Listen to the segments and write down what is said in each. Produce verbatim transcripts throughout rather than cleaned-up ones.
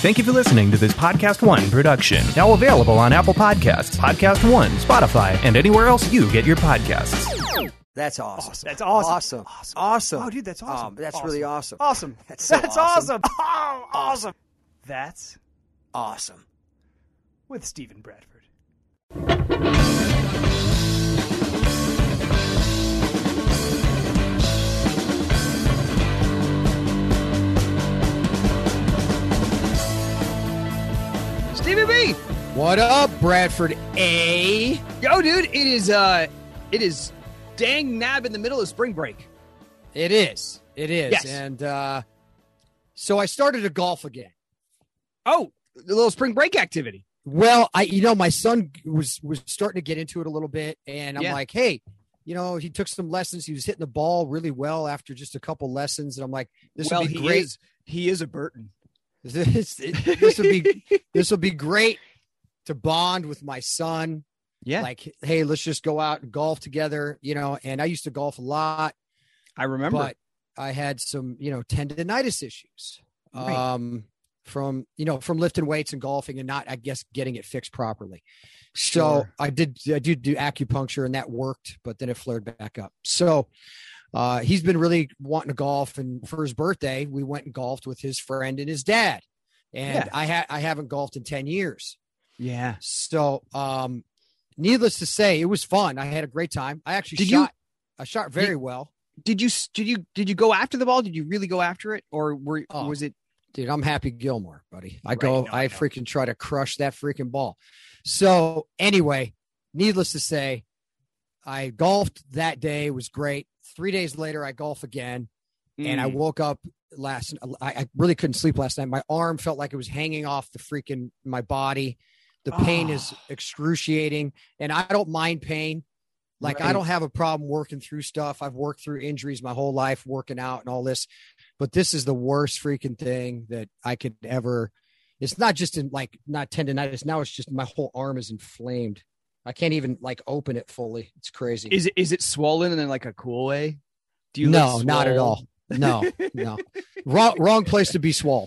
Thank you for listening to this Podcast One production. Now available on Apple Podcasts, Podcast One, Spotify, and anywhere else you get your podcasts. That's awesome. awesome. That's awesome. Awesome. Awesome. Awesome. Oh, dude, that's awesome. Um, that's awesome. really awesome. Awesome. That's so That's awesome. awesome. Oh, awesome. That's Awesome. with Stephen Bradford. Stevie B! What up, Bradford A? Yo, dude, it is, uh, it is dang nab in the middle of spring break. It is. It is. Yes. And uh, so I started to golf again. Oh, the little spring break activity. Well, I, you know, my son was was starting to get into it a little bit, and I'm Yeah. like, hey, you know, he took some lessons. He was hitting the ball really well after just a couple lessons, and I'm like, this well, would be he great. is, he is a Burton. This this will be this will be great to bond with my son. Yeah. Like, hey, let's just go out and golf together, you know. And I used to golf a lot. I remember. But I had some, you know, tendonitis issues Right. um, from, you know, from lifting weights and golfing and not, I guess, getting it fixed properly. So Sure. I did, I did do acupuncture and that worked, but then it flared back up. So uh, he's been really wanting to golf. And for his birthday, we went and golfed with his friend and his dad. And Yeah. I had, I haven't golfed in ten years. yeah. So um, needless to say, it was fun. I had a great time. I actually Did you- shot, I shot very Did- well. Did you, did you, did you go after the ball? Did you really go after it? Or were, Oh. was it? Dude, I'm Happy Gilmore, buddy. I Right, go, no, I I know. freaking try to crush that freaking ball. So anyway, needless to say, I golfed that day. It was great. Three days later, I golf again. And I Mm. woke up last, I, I really couldn't sleep last night. My arm felt like it was hanging off the freaking, my body. The pain is Oh. excruciating, and I don't mind pain. Like, I Right. don't have a problem working through stuff. I've worked through injuries my whole life, working out and all this, but this is the worst freaking thing that I could ever. It's not just in like not tendonitis. Now it's just my whole arm is inflamed. I can't even like open it fully. It's crazy. Is it, is it swollen in like a cool way? Do you no, look not at swole? all. No, no, wrong, wrong place to be swole.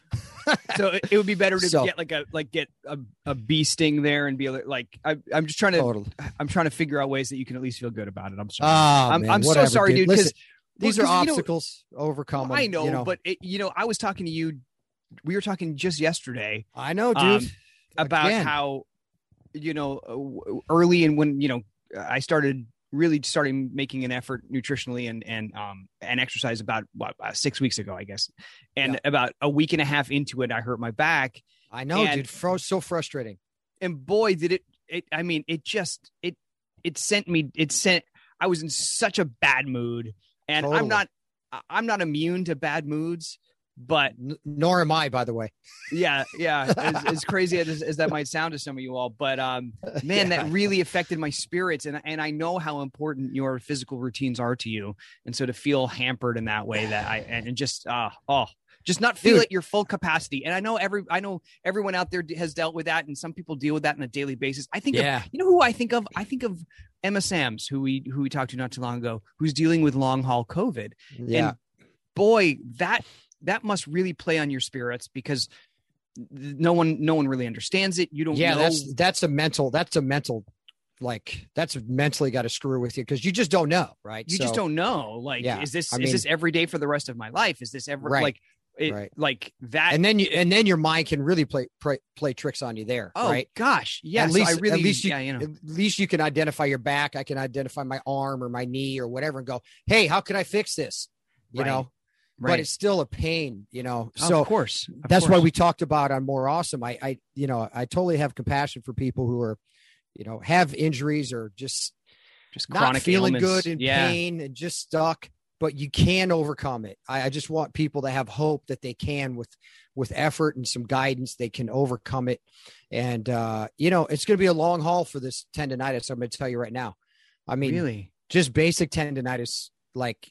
So it, it would be better to So- get like a, like get a, a bee sting there and be like, I, I'm just trying to, Totally. I'm trying to figure out ways that you can at least feel good about it. I'm sorry. Ah, I'm- man, I'm so whatever, sorry, dude, 'cause- Listen, these well, are 'cause, you know- obstacles. overcome. I them, know, you know, but it, you know, I was talking to you, we were talking just yesterday I know, dude. um, about Again. how, you know, uh, w- early and when, you know, I started really starting making an effort nutritionally and, and, um, and exercise about what, uh, six weeks ago, I guess. And Yeah. about a week and a half into it, I hurt my back. I know, and- dude. Fro- so frustrating. And boy, did it, it, I mean, it just, it, it sent me, it sent, I was in such a bad mood, and Totally. I'm not, I'm not immune to bad moods, but N- nor am I, by the way. yeah, yeah, as, as crazy as, as that might sound to some of you all, but um, man, Yeah. that really affected my spirits, and and I know how important your physical routines are to you, and so to feel hampered in that way, that I and just uh, oh, just not feel Dude. at your full capacity. And I know every, I know everyone out there has dealt with that, and some people deal with that on a daily basis. I think, Yeah. of, you know who I think of? I think of Emma Sams, who we who we talked to not too long ago, who's dealing with long haul COVID. Yeah. And boy, that that must really play on your spirits, because no one no one really understands it. You don't yeah. know. That's that's a mental. That's a mental. Like that's mentally got to screw with you because you just don't know, right? you So, just don't know. Like, Yeah, is this I is mean- this every day for the rest of my life? Is this ever Right, like it, right. like that? And then you and then your mind can really play play, play tricks on you there, oh right? gosh, yeah. At so least, I really, at least you, yeah, you know. at least you can identify your back. I can identify my arm or my knee or whatever, and go, "Hey, how can I fix this?" You Right, know, right. but it's still a pain. You know, Oh, so of course, of that's why course. we talked about on More Awesome. I, I, you know, I totally have compassion for people who are, you know, have injuries or just just not chronic feeling ailments. good in yeah. pain and just stuck. But you can overcome it. I, I just want people to have hope that they can, with with effort and some guidance, they can overcome it. And uh, you know, it's going to be a long haul for this tendonitis. I'm going to tell you right now. I mean, Really, just basic tendonitis, like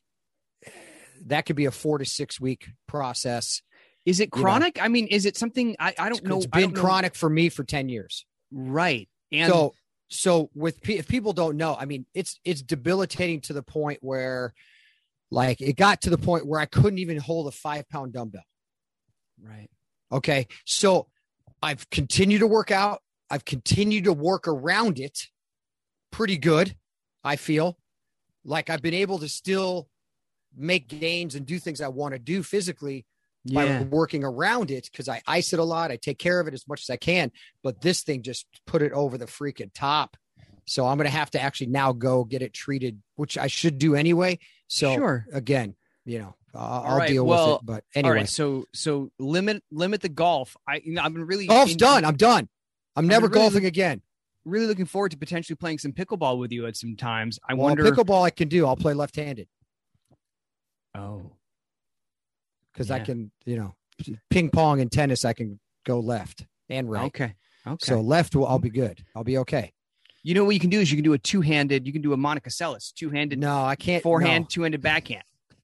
that could be a four to six week process. is it you know. chronic? I mean, is it something I, I don't know? It's I been don't know- chronic for me for ten years. right? And so so with pe- if people don't know, I mean, it's it's debilitating to the point where, like, it got to the point where I couldn't even hold a five pound dumbbell. right. Okay. So I've continued to work out. I've continued to work around it pretty good. I feel like I've been able to still make gains and do things I want to do physically Yeah. by working around it, because I ice it a lot. I take care of it as much as I can. But this thing just put it over the freaking top. So I'm going to have to actually now go get it treated, which I should do anyway. So Sure. again, you know, I'll, I'll right, deal well, with it. But anyway, All right. So, so limit, limit the golf. I, you know, I've been really golf's in- done. I'm done. I'm never really golfing look- again. really looking forward to potentially playing some pickleball with you at some times. I Well, wonder. pickleball I can do. I'll play left-handed Oh, because Yeah. I can, you know, ping pong and tennis. I can go left and right. okay. Okay. So left, will I'll be good. I'll be okay. you know what you can do is you can do a two-handed. You can do a Monica Seles two-handed No, I can't. forehand, no. two-handed backhand.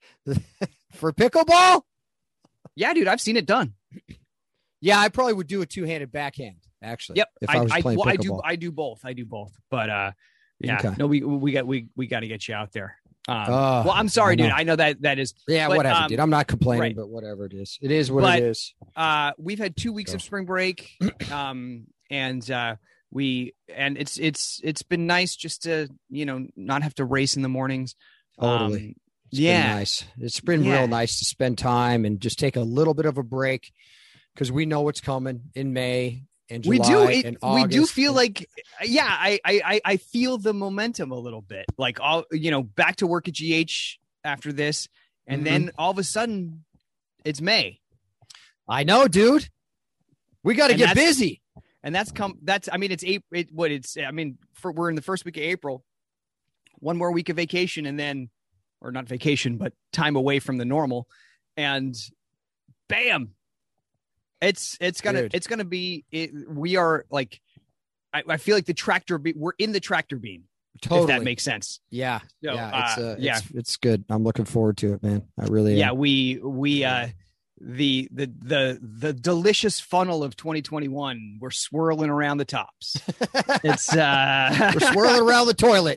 For pickleball. Yeah, dude, I've seen it done. Yeah, I probably would do a two-handed backhand. Actually, Yep. If I, was playing well, I pickleball. do. I do both. I do both. But uh, yeah. Okay. No, we we got we we got to get you out there. Um, Oh, well, I'm sorry, I know. dude. I know that that is. Yeah, But, whatever, um, dude. I'm not complaining, right. but whatever it is, it is what But- it is. Uh, we've had two weeks So. of spring break, um, and uh, we and it's it's it's been nice just to you know not have to race in the mornings. Totally. Um, It's yeah. been nice. It's been Yeah. real nice to spend time and just take a little bit of a break because we know what's coming in May and July we do. It, and we do August. feel like, yeah, I, I I I feel the momentum a little bit. Like all you know, back to work at G H after this, and Mhm. then all of a sudden, it's May. I know, dude. We got to And get that's- busy. And that's come. That's I mean, it's April. It, what it's. I mean, for we're in the first week of April. One more week of vacation, and then, or not vacation, but time away from the normal, and bam, it's it's gonna Dude. it's gonna be. It, we are like, I, I feel like the tractor. Be, we're in the tractor beam. Totally. If that makes sense. yeah. So, yeah. It's, uh, uh, yeah. it's, it's good. I'm looking forward to it, man. I really Yeah, am. we we uh the the the the delicious funnel of twenty twenty-one. We're swirling around the tops. It's uh We're swirling around the toilet.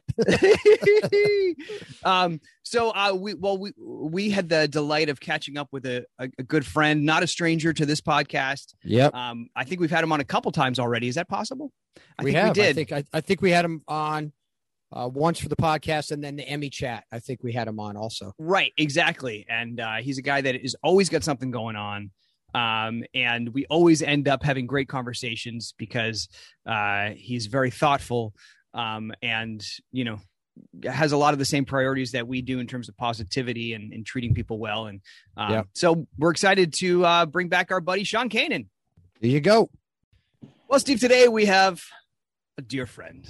um so uh we well we we had the delight of catching up with a, a, a good friend, not a stranger to this podcast. Yep. Um I think we've had him on a couple times already. Is that possible? I we think have. we did. I think I, I think we had him on uh, once for the podcast, and then the Emmy chat. I think we had him on also. Right, exactly. And uh, he's a guy that is always got something going on. Um, and we always end up having great conversations because uh, he's very thoughtful um, and, you know, has a lot of the same priorities that we do in terms of positivity and, and treating people well. And um, Yeah. so we're excited to uh, bring back our buddy, Sean Kanan. There you go. Well, Steve, today we have a dear friend.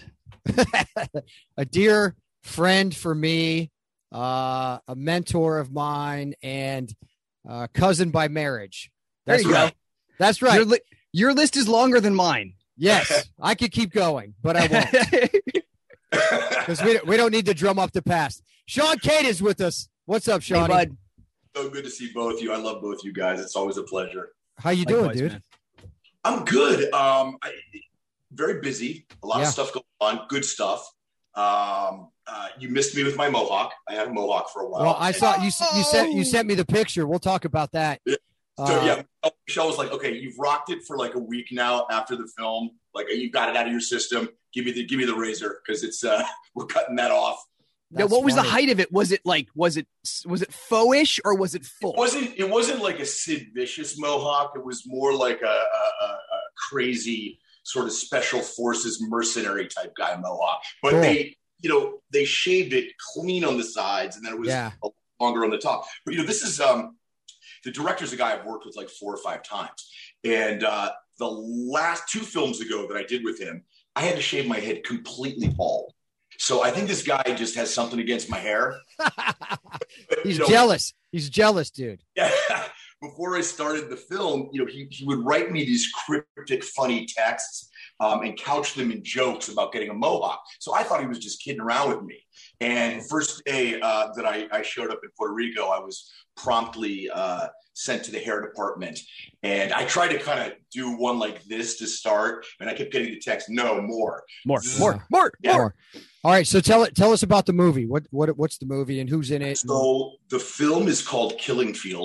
A dear friend for me, uh, a mentor of mine, and uh, cousin by marriage. There That's you right. go. That's right. Your, li- your list is longer than mine. Yes, I could keep going, but I won't because we, we don't need to drum up the past. Sean Kane is with us. What's up, Hey, Sean? bud. So good to see both of you. I love both you guys. It's always a pleasure. How you doing, Likewise, dude? man. I'm good. Um, I, very busy. A lot Yeah. of stuff going on. Good stuff. Um, uh, you missed me with my mohawk. I had a mohawk for a while. Well, I And saw you. You sent you Oh. sent me the picture. We'll talk about that. Yeah. Uh, So yeah, Michelle was like, "Okay, you've rocked it for like a week now after the film. Like you got it out of your system. Give me the give me the razor because it's uh we're cutting that off." Now, that's what was funny. the height of it? Was it like, was it, was it faux-ish or was it full? It wasn't it wasn't like a Sid Vicious mohawk. It was more like a, a, a, a crazy sort of special forces mercenary type guy mohawk. But Cool. they, you know, they shaved it clean on the sides, and then it was Yeah. a longer on the top. But you know, this is um, the director's a guy I've worked with like four or five times, and uh, the last two films ago that I did with him, I had to shave my head completely bald. So I think this guy just has something against my hair. But, He's you know, jealous. He's jealous, dude. yeah. Before I started the film, you know, he, he would write me these cryptic, funny texts um, and couch them in jokes about getting a mohawk. So I thought he was just kidding around with me. And first day uh, that I, I showed up in Puerto Rico, I was promptly uh, sent to the hair department. And I tried to kind of do one like this to start. And I kept getting the text, no, more. More, Zzz. more, more, Yeah. more. All right, so tell it. Tell us about the movie. What what what's the movie and who's in it? So the film is called Killing Field.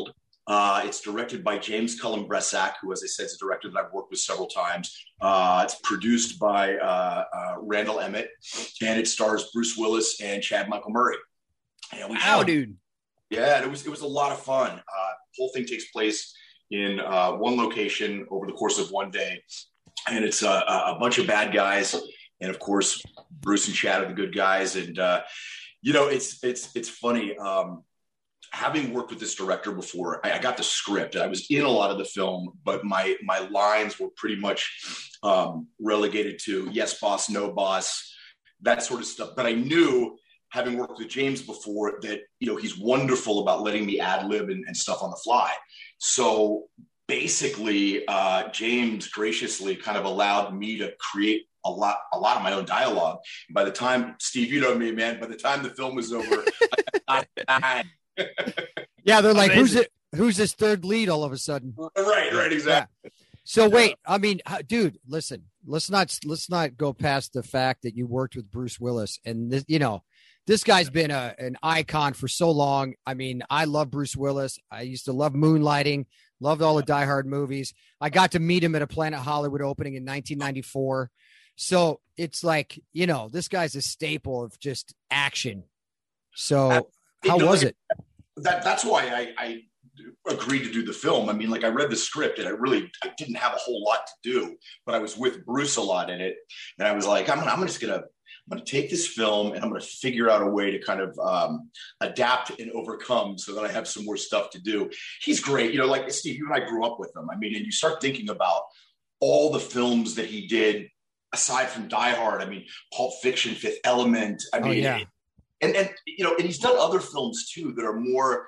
Uh, it's directed by James Cullen Bressac, who, as I said, is a director that I've worked with several times. Uh, it's produced by uh, uh, Randall Emmett, and it stars Bruce Willis and Chad Michael Murray. And we Wow, shot, dude. Yeah, it was it was a lot of fun. Uh, the whole thing takes place in uh, one location over the course of one day, and it's uh, a bunch of bad guys, and of course, Bruce and Chad are the good guys. And uh, you know, it's it's it's funny. Um, having worked with this director before, I, I got the script. I was in a lot of the film, but my my lines were pretty much um, relegated to yes, boss, no boss, that sort of stuff. But I knew, having worked with James before, that, you know, he's wonderful about letting me ad lib and, and stuff on the fly. So basically, uh, James graciously kind of allowed me to create a lot, a lot of my own dialogue. And by the time, Steve, you know me, man, by the time the film was over, I, I, yeah, they're like, Amazing. who's it? Who's this third lead all of a sudden? right, right, exactly. Yeah. So wait, I mean, h- dude, listen, let's not let's not go past the fact that you worked with Bruce Willis, and this, you know, this guy's been a an icon for so long. I mean, I love Bruce Willis. I used to love Moonlighting, loved all the Die Hard movies. I got to meet him at a Planet Hollywood opening in nineteen ninety-four. So it's like, you know, this guy's a staple of just action. So how You know, was like, it? That that's why I, I agreed to do the film. I mean, like, I read the script and I really I didn't have a whole lot to do, but I was with Bruce a lot in it, and I was like, I'm I'm just gonna I'm gonna take this film and I'm gonna figure out a way to kind of um, adapt and overcome, so that I have some more stuff to do. He's great, you know. Like Steve, you and I grew up with him. I mean, and you start thinking about all the films that he did aside from Die Hard. I mean, Pulp Fiction, Fifth Element. I mean, Oh, yeah. and and you know, and he's done other films too that are more.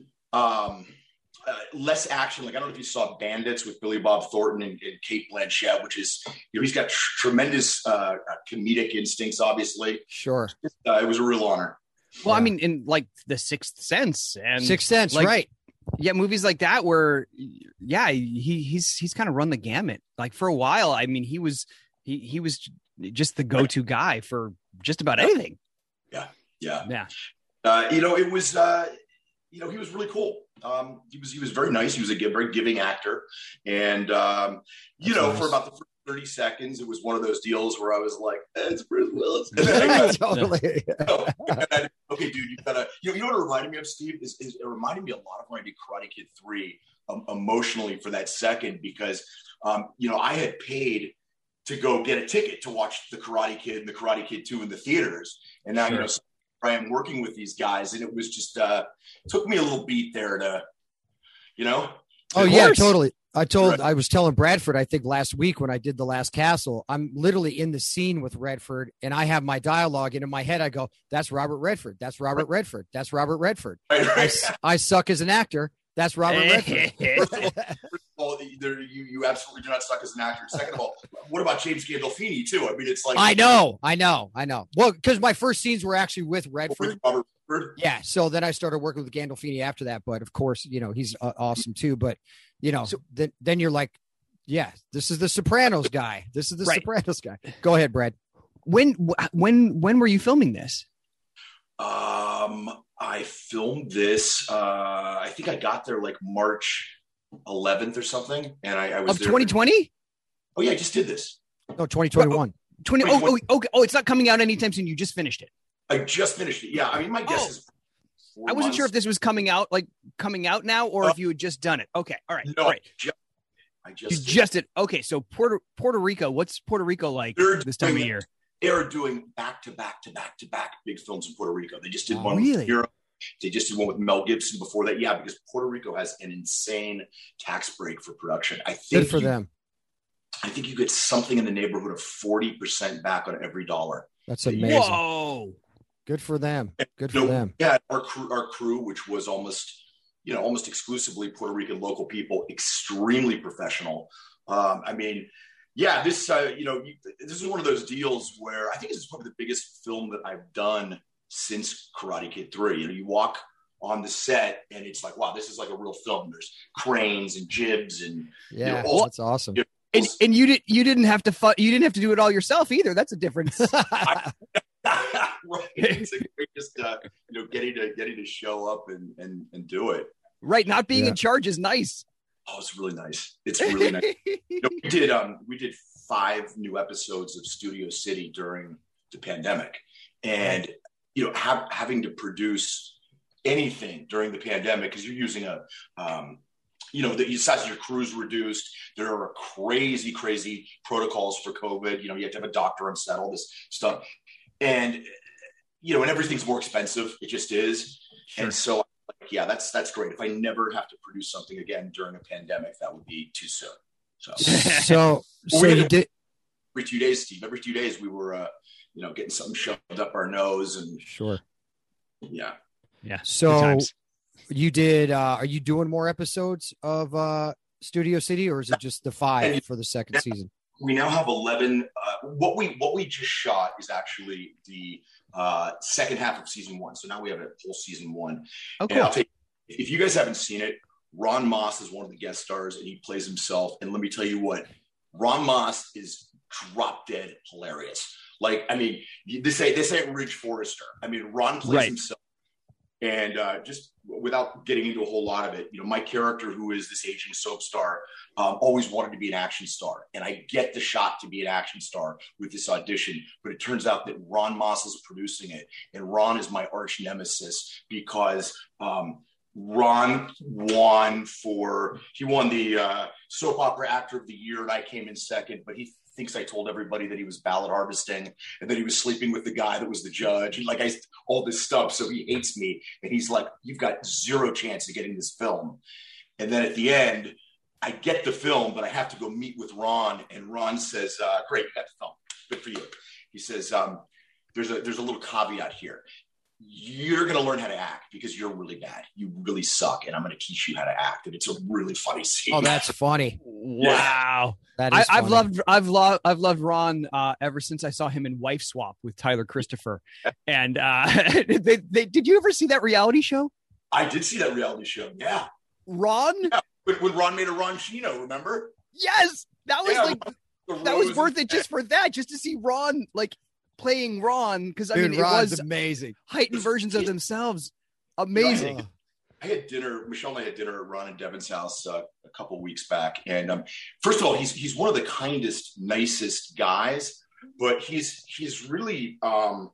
Um, uh, less action. Like, I don't know if you saw Bandits with Billy Bob Thornton and, and Cate Blanchett, which is, you know, he's got tr- tremendous uh, comedic instincts, obviously. Sure. Uh, it was a real honor. Well, Yeah. I mean, in like The Sixth Sense and Sixth Sense, like, right? yeah, movies like that where, yeah, he he's he's kind of run the gamut. Like, for a while, I mean, he was he he was just the go-to guy for just about anything. Yeah, yeah, Yeah. Uh, you know, it was. Uh, you know, he was really cool. Um, he was he was very nice. He was a give, very giving actor, and um, you That's know, nice. for about the first thirty seconds, it was one of those deals where I was like, eh, "It's Bruce Willis." And then I got, Totally. oh, God. Okay, dude, you gotta. You know, you know what it reminded me of, Steve? Is, is it reminded me a lot of when I did Karate Kid three, um, emotionally for that second, because um, you know, I had paid to go get a ticket to watch the Karate Kid and the Karate Kid two in the theaters, and now Sure. you know. I am working with these guys, and it was just uh took me a little beat there to, you know. Oh Of yeah, course. totally. I told Right. I was telling Bradford, I think last week when I did The Last Castle, I'm literally in the scene with Redford, and I have my dialogue, and in my head I go, "That's Robert Redford. That's Robert Redford. That's Robert Redford." Right, I, right. s- I suck as an actor. That's Robert Redford. First of all, first of all, there, you you absolutely do not suck as an actor. Second of all, what about James Gandolfini too? I mean, it's like I know, I know, I know. Well, because my first scenes were actually with Redford. with Robert Redford. Yeah, so then I started working with Gandolfini after that. But of course, you know, he's uh, awesome too. But you know, So- then then you're like, yeah, this is the Sopranos guy. This is the Right. Sopranos guy. Go ahead, Brad. When when when were you filming this? Um, I filmed this. Uh, I think I got there like March eleventh or something, and I, I was Of there. twenty twenty? Oh yeah, I just did this. No, twenty twenty-one. twenty Wait, oh, what- oh, okay. Oh, it's not coming out anytime soon. You just finished it. I just finished it. Yeah, I mean, my guess Oh. is. four I wasn't sure if months. this was coming out like coming out now or Uh, if you had just done it. Okay. All right. No, All right. just, I just You did. just did. Okay. So Puerto Puerto Rico, what's Puerto Rico like They're this time of doing- year? They are doing back to back to back to back big films in Puerto Rico. They just did Oh, one really? with Europe. They just did one with Mel Gibson before that. Yeah, because Puerto Rico has an insane tax break for production. I think Good for you- them. I think you get something in the neighborhood of forty percent back on every dollar. That's Whoa. amazing. Whoa. Good for them. Good You for know, them. Yeah, our crew, our crew, which was almost, you know, almost exclusively Puerto Rican local people, extremely professional. Um, I mean, yeah, this, uh, you know, you, this is one of those deals where I think this is probably the biggest film that I've done since Karate Kid three. You know, you walk on the set and it's like, wow, this is like a real film. There's cranes and jibs and Yeah, all- that's awesome. And, and you did you didn't have to fu- you didn't have to do it all yourself either. That's a difference. right. It's like, just uh, you know, getting to getting to show up and and and do it. Right. Not being Yeah. in charge is nice. Oh, it's really nice. It's really nice. You know, we did um we did five new episodes of Studio City during the pandemic, and you know, have, having to produce anything during the pandemic because you're using a um you know, the size of your crew's reduced. There are crazy, crazy protocols for COVID. You know, you have to have a doctor on set, all this stuff, and you know, and everything's more expensive. It just is, sure. And so. Yeah, that's that's great. If I never have to produce something again during a pandemic, that would be too soon. So, so, so well, you did every two days, Steve. Every two days, we were, uh, you know, getting something shoved up our nose, and sure, yeah, yeah. So, you did. Uh, are you doing more episodes of uh, Studio City, or is it just the five and for the second now, season? We now have eleven. Uh, what we what we just shot is actually the uh, second half of season one. So now we have a whole season one. Oh, cool. And I'll tell you, if you guys haven't seen it, Ron Moss is one of the guest stars, and he plays himself. And let me tell you what, Ron Moss is drop dead hilarious. Like, I mean, this ain't this ain't Ridge Forrester. I mean, Ron plays right. himself. And uh, just without getting into a whole lot of it, you know, my character, who is this aging soap star, um, always wanted to be an action star. And I get the shot to be an action star with this audition. But it turns out that Ron Moss is producing it. And Ron is my arch nemesis because um, Ron won for, he won the uh, Soap Opera Actor of the Year. And I came in second. But he thinks I told everybody that he was ballot harvesting and that he was sleeping with the guy that was the judge. And like I, all this stuff. So he hates me. And he's like, you've got zero chance of getting this film. And then at the end, I get the film, but I have to go meet with Ron. And Ron says, uh, great, you got the film. Good for you. He says, um, there's a, there's a little caveat here. You're going to learn how to act because you're really bad. You really suck. And I'm going to teach you how to act. And it's a really funny scene. Oh, that's funny. Wow. That is I, I've funny. loved, I've loved, I've loved Ron uh, ever since I saw him in Wife Swap with Tyler Christopher. And uh, they, they, did you ever see that reality show? I did see that reality show. Yeah. Ron? Yeah. When, when Ron made a Ron Chino, remember? Yes. That was yeah, like, that was worth it just for that, just to see Ron like playing Ron. Cause I Dude, mean, it Ron's was amazing. Heightened versions of themselves. Amazing. Right. I had dinner. Michelle and I had dinner at Ron and Devin's house uh, a couple of weeks back. And um, first of all, he's he's one of the kindest, nicest guys. But he's he's really um,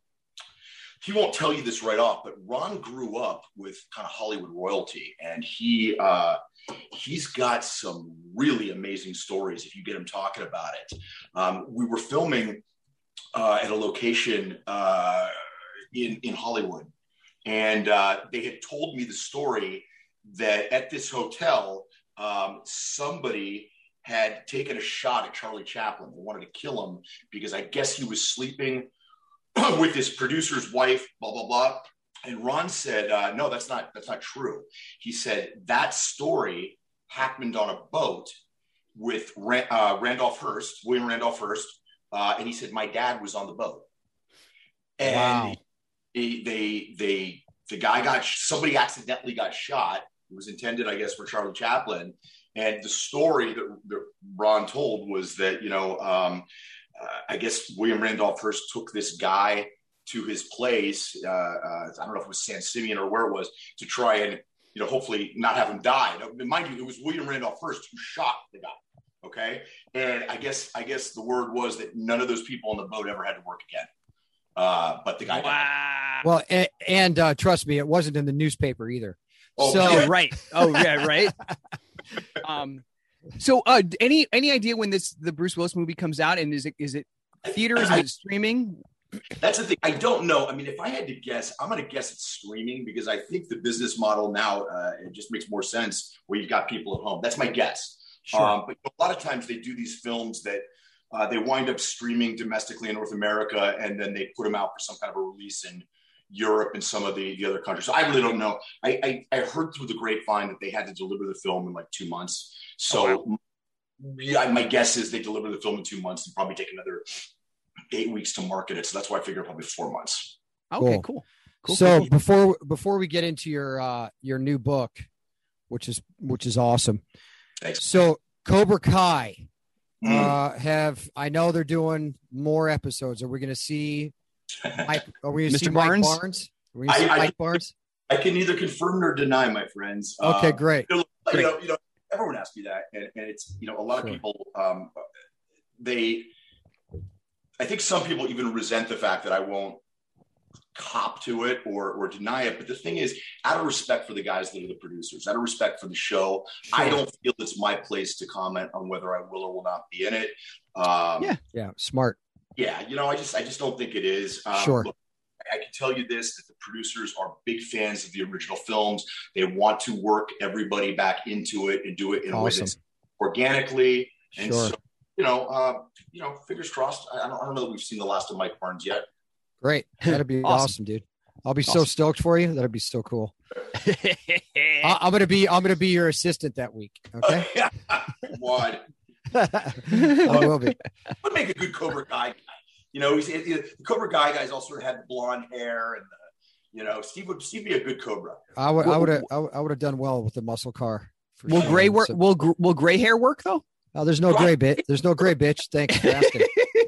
he won't tell you this right off. But Ron grew up with kind of Hollywood royalty, and he uh, he's got some really amazing stories. If you get him talking about it, um, we were filming uh, at a location uh, in in Hollywood. And uh, they had told me the story that at this hotel, um, somebody had taken a shot at Charlie Chaplin. They wanted to kill him because I guess he was sleeping with his producer's wife, blah, blah, blah. And Ron said, uh, no, that's not, that's not true. He said that story happened on a boat with Ran- uh, Randolph Hearst, William Randolph Hearst. Uh, and he said, my dad was on the boat. And wow. They, they, they, the guy got, somebody accidentally got shot. It was intended, I guess, for Charlie Chaplin. And the story that, that Ron told was that, you know, um, uh, I guess William Randolph Hearst took this guy to his place. Uh, uh, I don't know if it was San Simeon or where it was, to try and, you know, hopefully not have him die. Now, mind you, it was William Randolph Hearst who shot the guy. Okay. And I guess, I guess the word was that none of those people on the boat ever had to work again. Uh, but the guy, wow. Well, and, and uh, trust me, it wasn't in the newspaper either. Oh, so oh, right. Oh, yeah, right. um, so, uh, any any idea when this the Bruce Willis movie comes out, and is it is it theaters? Is it streaming? That's the thing. I don't know. I mean, if I had to guess, I'm going to guess it's streaming because I think the business model now uh, it just makes more sense where you've got people at home. That's my guess. Sure. Um, but a lot of times they do these films that. Uh, they wind up streaming domestically in North America, and then they put them out for some kind of a release in Europe and some of the, the other countries. So I really don't know. I, I, I heard through the grapevine that they had to deliver the film in like two months. So oh, wow. yeah, my guess is they deliver the film in two months and probably take another eight weeks to market it. So that's why I figure probably four months. Okay, cool. cool. cool so cool. before before we get into your uh, your new book, which is which is awesome. Thanks. So Cobra Kai. Uh, have I know they're doing more episodes. Are we going to see Mike? Are we going to see Mister Barnes? Mike Barnes? Are we going to see I, I, Mike Barnes? I can neither confirm nor deny, my friends. Okay, uh, great. You know, great. You know, you know, everyone asks me that, and, and it's you know, a lot sure. of people. Um, they, I think some people even resent the fact that I won't cop to it or or deny it. But the thing is, out of respect for the guys that are the producers, out of respect for the show, sure. I don't feel it's my place to comment on whether I will or will not be in it. Um, yeah, yeah, smart. Yeah, you know, I just I just don't think it is. Um, sure. Look, I can tell you this, that the producers are big fans of the original films. They want to work everybody back into it and do it in awesome. a way that's organically. And sure. so, you know, uh, you know, fingers crossed. I don't, I don't know that we've seen the last of Mike Barnes yet. Great. That'd be awesome. awesome, dude. I'll be awesome. so stoked for you. That'd be so cool. I, I'm going to be, I'm going to be your assistant that week. Okay. Why? I will be. Would make a good Cobra Kai guy. You know, he's, he, the Cobra Guy guys all sort of had blonde hair, and the, you know, Steve would Steve be a good Cobra. I would, I would have, I would have done well with the muscle car. Will sure. gray work? So, will will gray hair work though? Oh, there's no gray bit. There's no gray bitch. Thanks for asking.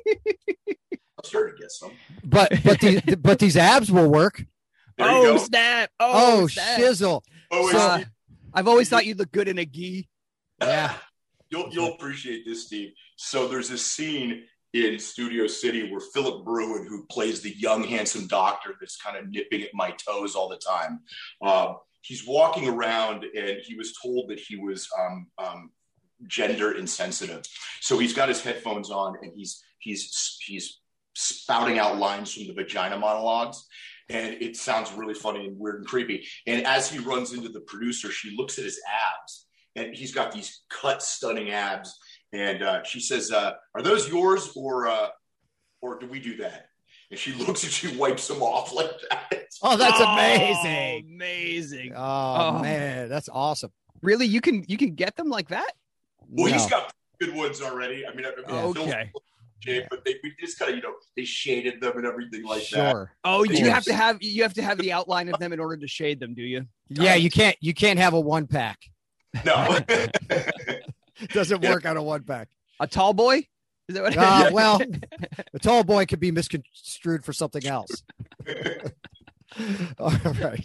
I'm sure to get some. But but these but these abs will work. There you oh go. snap! Oh, oh snap. shizzle! Oh, so, uh, I've always thought you'd look good in a gi. Yeah, you'll you'll appreciate this, Steve. So there's this scene in Studio City where Philip Bruin, who plays the young, handsome doctor that's kind of nipping at my toes all the time, uh, he's walking around and he was told that he was um, um, gender insensitive. So he's got his headphones on and he's he's he's spouting out lines from the vagina monologues. And it sounds really funny and weird and creepy. And as he runs into the producer, she looks at his abs and he's got these cut, stunning abs. And uh, she says, uh, are those yours or uh, or do we do that? And she looks and she wipes them off like that. Oh, that's oh, amazing. Amazing. Oh, oh, man, that's awesome. Really? You can you can get them like that? Well, no. he's got good ones already. I mean, I mean okay. Shape, but they we just kind of, you know, they shaded them and everything like sure. that. Sure. Oh, you have to have you have to have the outline of them in order to shade them, do you? Yeah, you can't you can't have a one pack. No. It doesn't work on a one pack. A tall boy? Is that what it uh, is? Well, a tall boy could be misconstrued for something else. All right.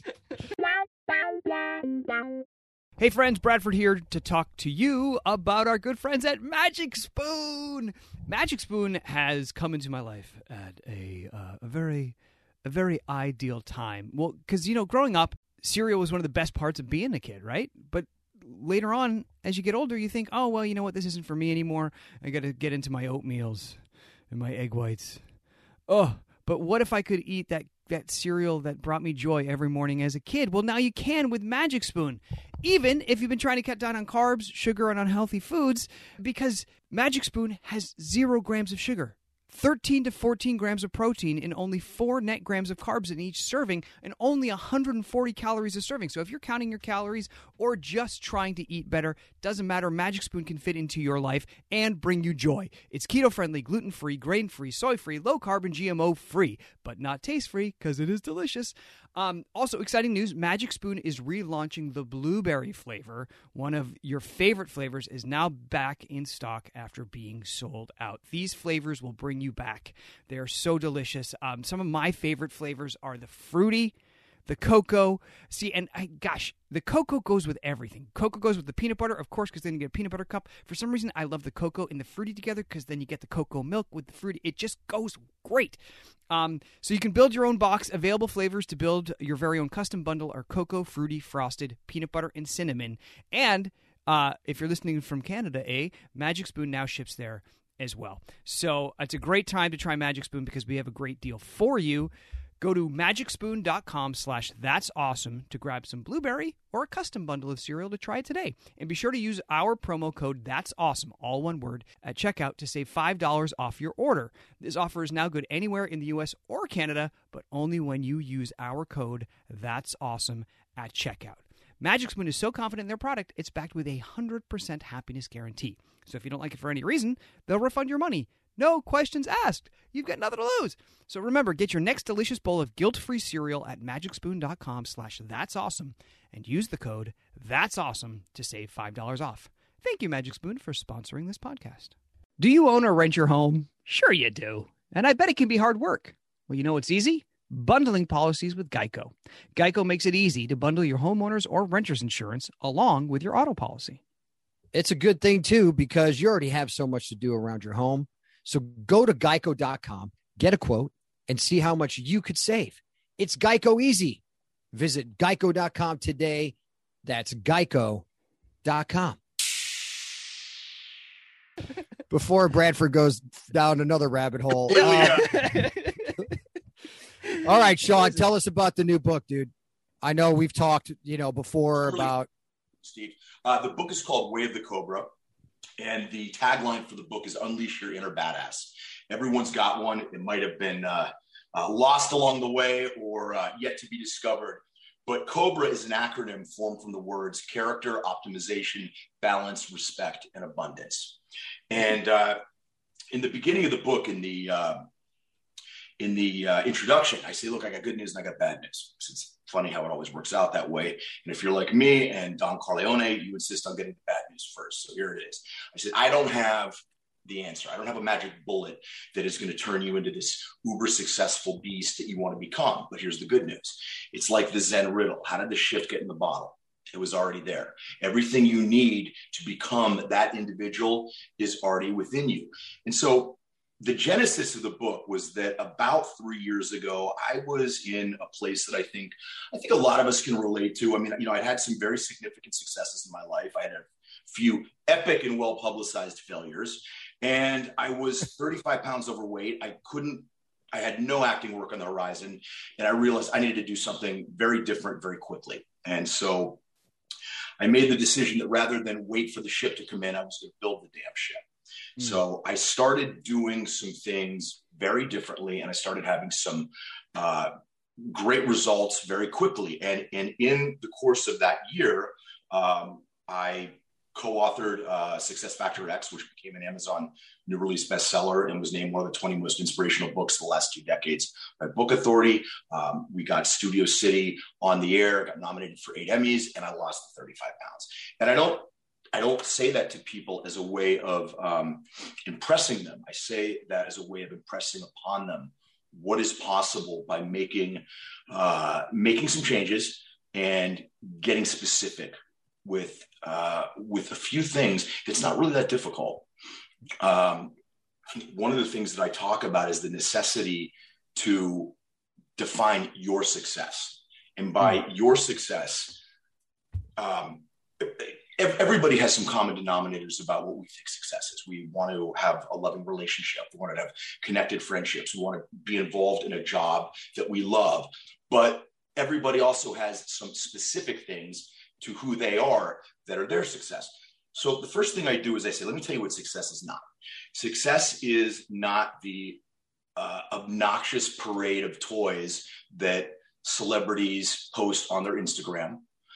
Hey friends, Bradford here to talk to you about our good friends at Magic Spoon. Magic Spoon has come into my life at a uh, a very a very ideal time. Well, because you know, growing up, cereal was one of the best parts of being a kid, right? But later on, as you get older, you think, oh well, you know what, this isn't for me anymore. I got to get into my oatmeals and my egg whites. Oh, but what if I could eat that that cereal that brought me joy every morning as a kid? Well, now you can with Magic Spoon. Even if you've been trying to cut down on carbs, sugar, and unhealthy foods, because Magic Spoon has zero grams of sugar, thirteen to fourteen grams of protein, and only four net grams of carbs in each serving, and only one hundred forty calories a serving. So if you're counting your calories or just trying to eat better, doesn't matter. Magic Spoon can fit into your life and bring you joy. It's keto-friendly, gluten-free, grain-free, soy-free, low-carb, and G M O-free, but not taste-free because it is delicious. Um, also, exciting news, Magic Spoon is relaunching the blueberry flavor. One of your favorite flavors is now back in stock after being sold out. These flavors will bring you back. They are so delicious. Um, some of my favorite flavors are the fruity, the cocoa. See, and I, gosh, the cocoa goes with everything. Cocoa goes with the peanut butter, of course, because then you get a peanut butter cup. For some reason, I love the cocoa and the fruity together because then you get the cocoa milk with the fruity. It just goes great. Um, so you can build your own box. Available flavors to build your very own custom bundle are cocoa, fruity, frosted, peanut butter, and cinnamon. And uh, if you're listening from Canada, eh, Magic Spoon now ships there as well. So it's a great time to try Magic Spoon because we have a great deal for you. Go to magicspoon.com slash that's awesome to grab some blueberry or a custom bundle of cereal to try today. And be sure to use our promo code that's awesome, all one word, at checkout to save five dollars off your order. This offer is now good anywhere in the U S or Canada, but only when you use our code that's awesome at checkout. Magic Spoon is so confident in their product, it's backed with a one hundred percent happiness guarantee. So if you don't like it for any reason, they'll refund your money. No questions asked. You've got nothing to lose. So remember, get your next delicious bowl of guilt-free cereal at magicspoon.com slash that's awesome and use the code that's awesome to save five dollars off. Thank you, Magic Spoon, for sponsoring this podcast. Do you own or rent your home? Sure you do. And I bet it can be hard work. Well, you know what's easy? bundling policies with Geico. Geico makes it easy to bundle your homeowners or renters insurance along with your auto policy. It's a good thing, too, because you already have so much to do around your home. So go to geico dot com, get a quote, and see how much you could save. It's Geico easy. Visit geico dot com today. That's geico dot com. Before Bradford goes down another rabbit hole. Uh, all right, Sean, tell us about the new book, dude. I know we've talked, you know, before about. Steve, uh, the book is called Way of the Cobra, and the tagline for the book is Unleash Your Inner Badass. Everyone's got one. It might have been uh, uh, lost along the way or uh, yet to be discovered. But COBRA is an acronym formed from the words character, optimization, balance, respect, and abundance. And uh, in the beginning of the book, in the uh, in the uh, introduction, I say, look, I got good news and I got bad news. It's funny how it always works out that way. And if you're like me and Don Corleone, you insist on getting the bad news first. So here it is. I said, I don't have the answer. I don't have a magic bullet that is going to turn you into this uber successful beast that you want to become. But here's the good news. It's like the Zen riddle. How did the shift get in the bottle? It was already there. Everything you need to become that individual is already within you. And so the genesis of the book was that about three years ago, I was in a place that I think, I think a lot of us can relate to. I mean, you know, I'd had some very significant successes in my life. I had a few epic and well-publicized failures. And I was thirty-five pounds overweight. I couldn't, I had no acting work on the horizon. And I realized I needed to do something very different very quickly. And so I made the decision that rather than wait for the ship to come in, I was going to build the damn ship. Mm. So I started doing some things very differently. And I started having some uh, great results very quickly. And, and in the course of that year, um, I co-authored uh, Success Factor X, which became an Amazon new release bestseller and was named one of the twenty most inspirational books of the last two decades by Book Authority. Um, we got Studio City on the air, got nominated for eight Emmys, and I lost the thirty-five pounds. And I don't, I don't say that to people as a way of um, impressing them. I say that as a way of impressing upon them what is possible by making, uh, making some changes and getting specific with uh, with a few things. It's not really that difficult. Um, one of the things that I talk about is the necessity to define your success. And by mm-hmm. your success, um, everybody has some common denominators about what we think success is. We want to have a loving relationship. We want to have connected friendships. We want to be involved in a job that we love. But everybody also has some specific things to who they are that are their success. So the first thing I do is I say, let me tell you what success is not. Success is not the uh, obnoxious parade of toys that celebrities post on their Instagram.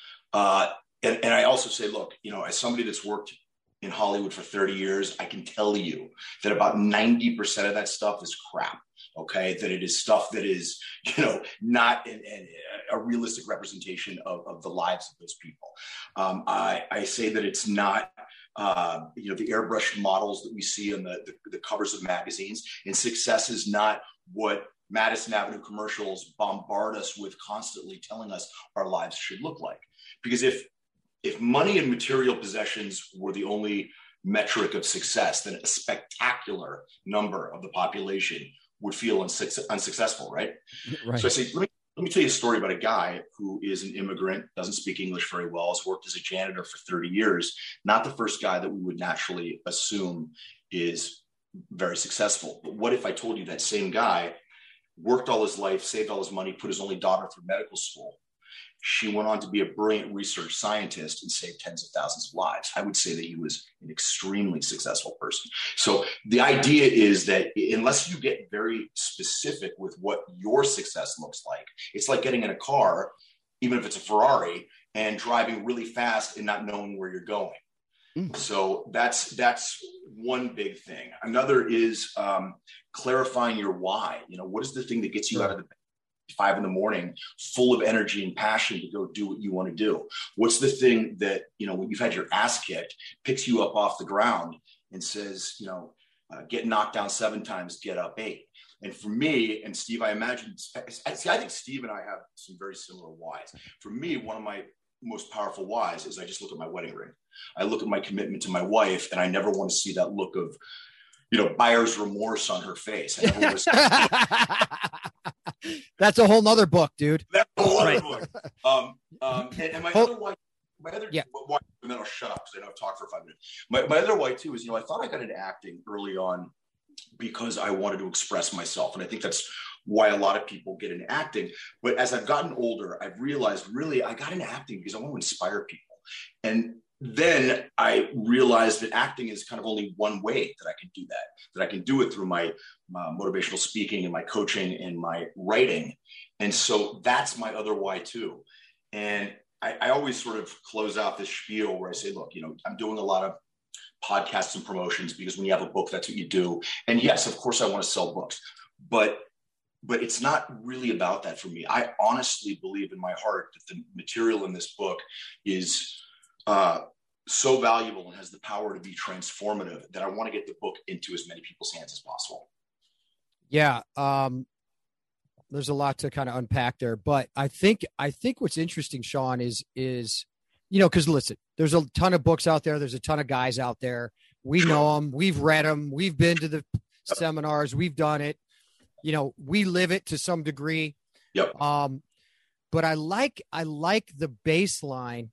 Uh, and, and I also say, look, you know, as somebody that's worked in Hollywood for thirty years, I can tell you that about ninety percent of that stuff is crap. Okay, that it is stuff that is, you know, not an, an, a realistic representation of, of the lives of those people. Um, I, I say that it's not, uh, you know, the airbrushed models that we see on the, the, the covers of magazines. And success is not what Madison Avenue commercials bombard us with constantly telling us our lives should look like. Because if if money and material possessions were the only metric of success, then a spectacular number of the population would feel unsuc- unsuccessful, right? right? So I say, let me, let me tell you a story about a guy who is an immigrant, doesn't speak English very well, has worked as a janitor for thirty years, not the first guy that we would naturally assume is very successful. But what if I told you that same guy worked all his life, saved all his money, put his only daughter through medical school? She went on to be a brilliant research scientist and saved tens of thousands of lives. I would say that he was an extremely successful person. So the idea is that unless you get very specific with what your success looks like, it's like getting in a car, even if it's a Ferrari, and driving really fast and not knowing where you're going. Mm. So that's that's one big thing. Another is um, clarifying your why. You know, what is the thing that gets you out of the five in the morning, full of energy and passion to go do what you want to do? What's the thing that, you know, when you've had your ass kicked, picks you up off the ground and says, you know, uh, get knocked down seven times, get up eight. And for me and Steve, I imagine, I, see, I think Steve and I have some very similar whys. For me, one of my most powerful whys is I just look at my wedding ring. I look at my commitment to my wife, and I never want to see that look of, you know, buyer's remorse on her face. I never want to see That's a whole nother book, dude. That's a whole other book. Um, um, and, and my oh. other why, my other yeah. why, and then I'll shut up because I know I've talked for five minutes. My, my other why too is, you know, I thought I got into acting early on because I wanted to express myself. And I think that's why a lot of people get into acting. But as I've gotten older, I've realized really I got into acting because I want to inspire people. And then I realized that acting is kind of only one way that I can do that, that I can do it through my, my motivational speaking and my coaching and my writing. And so that's my other why too. And I, I always sort of close out this spiel where I say, look, you know, I'm doing a lot of podcasts and promotions because when you have a book, that's what you do. And yes, of course I want to sell books, but but it's not really about that for me. I honestly believe in my heart that the material in this book is uh, so valuable and has the power to be transformative that I want to get the book into as many people's hands as possible. Yeah. Um, there's a lot to kind of unpack there, but I think, I think what's interesting, Sean, is, is, you know, cause listen, there's a ton of books out there. There's a ton of guys out there. We know them. We've read them. We've been to the seminars. We've done it. You know, we live it to some degree. Yep. Um, but I like, I like the baseline